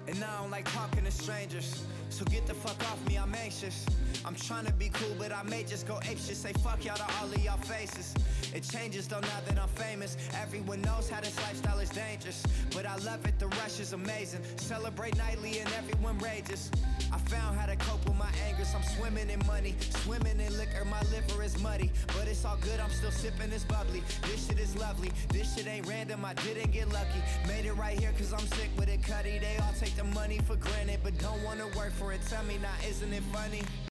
And I don't like talking to strangers, so get the fuck off me, I'm anxious. I'm tryna be cool, but I may just go apeshit. Say fuck y'all to all of y'all faces. It changes though now that I'm famous. Everyone knows how this lifestyle is dangerous, but I love it, the rush is amazing. Celebrate nightly and everyone rages. I found how to cope with my angers. I'm swimming in money, swimming in liquor. My liver is muddy, but it's all good, I'm still sipping this bubbly. This shit is lovely, this shit ain't random, I didn't get lucky. Made it right here cause I'm sick with it, Cuddy. They all take the money for granted, but don't wanna work for it. Tell me now, isn't it funny?